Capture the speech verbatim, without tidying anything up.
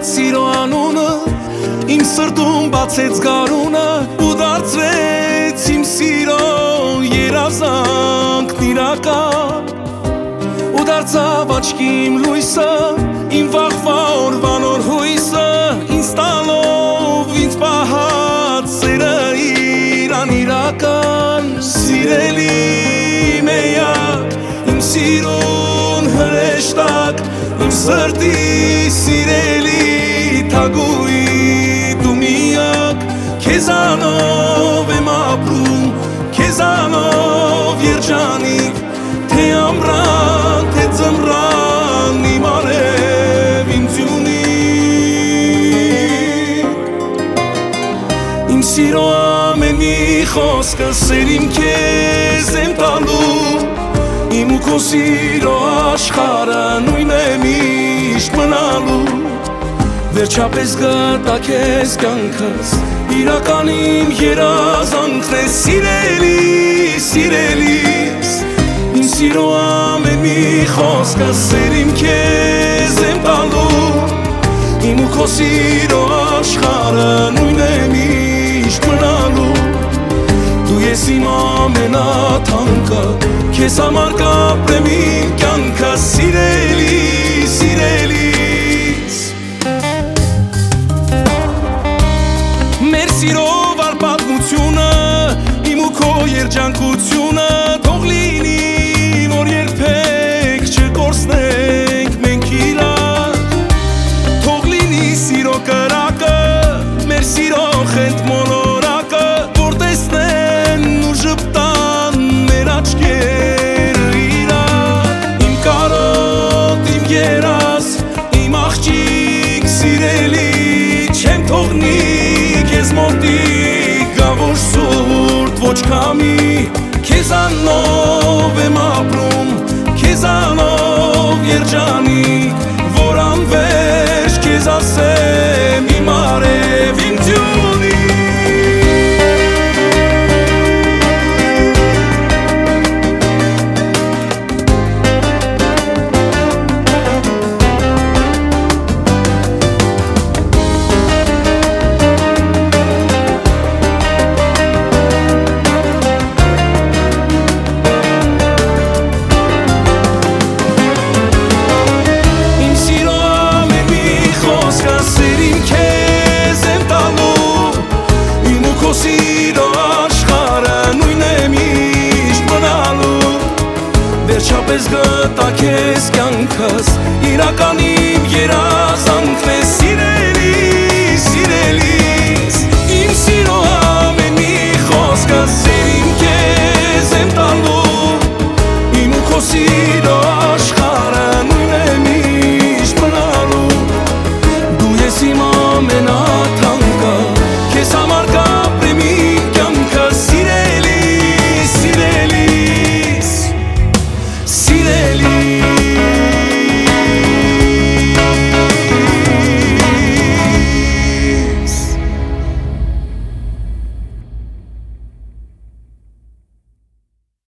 սիրո անունը իմ սրտում բացեց գարունը ու դարձրեց իմ սիրո երազանքն իրական ու դարձավ աչքի իմ լույսը իմ վաղվա օրվա նոր հույսը ինձ տալով ինձ պահած սերը իրան իրական սիրելի մեյակ իմ սիրուն հրեշտակ իմ սրտի սիրելի թագուի դու միակ քեզանով եմ ապրում քեզանով երջանիկ թե ամռան թե ձմռան իմ արև ինձ ունի իմ սիրո ամեն մի խոսքը սերիմ քեզ եմ տալու իմ ու քո սիրո աշխարհը նույնն է միշտ մնալու վերջապես գտա քեզ կյանքս իրական իմ երազանքն է սիրելի սիրելիս իմ սիրո ամեն մի խոսքը սերիմ քեզ եմ տալու իմ ու քո սիրո աշխարհը նույնն է միշտ մնալու դու ես իմ ամենաթանկը քեզ համար կապրեմ իմ կյանքը սիրելի սիրելիս մեր սիրով առ պատմությունը իմ ու քո երջանկությունը թող լինի որ երբեք չկորցնենք մենք իրար թող լինի սիրո կրակը մեր սիրո խենթ մոլորակը որ տեսնեն ու ժպտան մեր աչքերը իրար իմ կարոտ իմ երազ իմ աղջիկ սիրելի չեմ թողնի քեզ մոտիկ գավոր սուրտ ոչ կամի քեզանով եմ ապրում քեզանով երջանիկ որ անվերջ քեզ ասեմ իմ արև իմ ձյունի վերջապես գտա քեզ կյանքս իրական իմ երազ